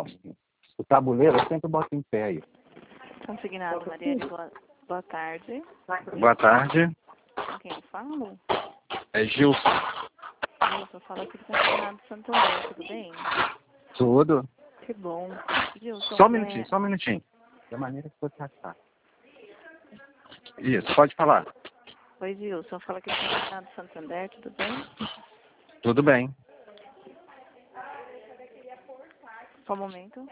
O tabuleiro eu sempre boto em pé aí. Consignado, Marielle, boa tarde. Boa tarde. Com quem eu falo? É Gilson. Gilson, fala aqui do Consignado Santo André, tudo bem? Tudo? Que bom. Gilson, Só um minutinho. Da maneira que você achar. Isso, pode falar. Oi, Gilson, fala aqui do Consignado Santo André, tudo bem? Tudo bem. Só um momento.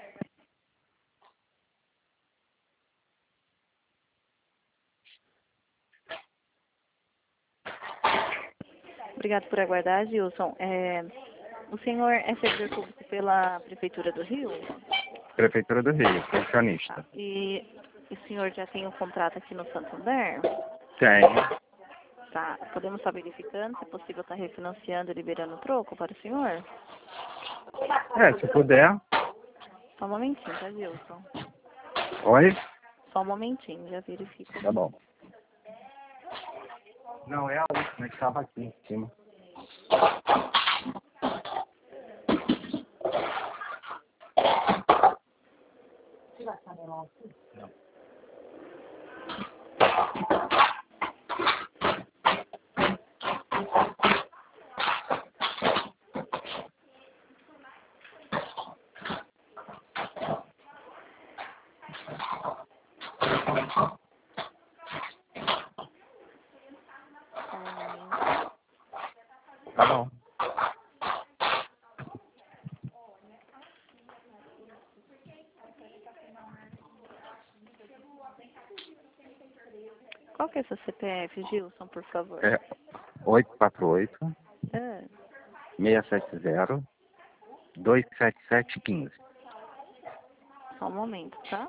Obrigado por aguardar, Gilson. O senhor é servidor público pela Prefeitura do Rio? Prefeitura do Rio, pensionista. E o senhor já tem um contrato aqui no Santander? Tenho. Tá. Podemos estar verificando se é possível estar refinanciando e liberando o troco para o senhor? Se puder. Só um momentinho, tá, Gilson? Oi? Só um momentinho, já verifico. Tá bom. Não, é a última que estava aqui em cima. Não. Só um momento. Tá bom. Qual que é seu CPF, Gilson, por favor? 848 Ah, 670 27715. só um momento, tá?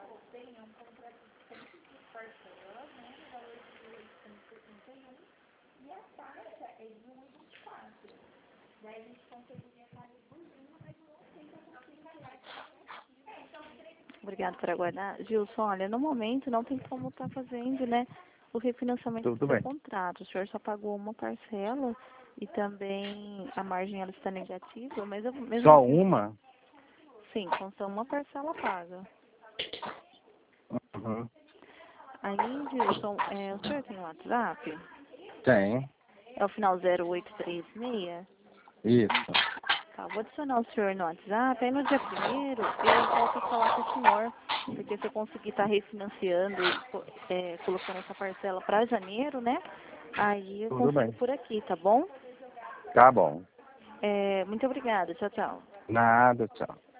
Obrigado por aguardar. Gilson, olha, no momento não tem como estar fazendo, né, o refinanciamento do Tudo seu bem. contrato. O senhor só pagou uma parcela e também a margem ela está negativa, mas eu mesmo Só assim, uma? sim, com só uma parcela paga. Uhum. Aí, Gilson, o senhor tem um WhatsApp? Tem. É o final 0836? Isso. Tá, vou adicionar o senhor no WhatsApp, aí no dia 1º eu volto a falar com o senhor, porque se eu conseguir estar refinanciando e colocando essa parcela para janeiro, né, aí eu Tudo consigo bem. por aqui, tá bom? Tá bom. Muito obrigada, tchau, tchau. Nada, tchau.